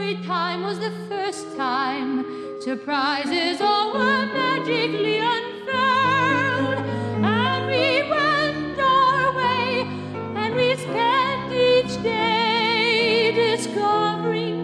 every time was the first time. Surprises all were magically unfurled, and we went our way, and we spent each day discovering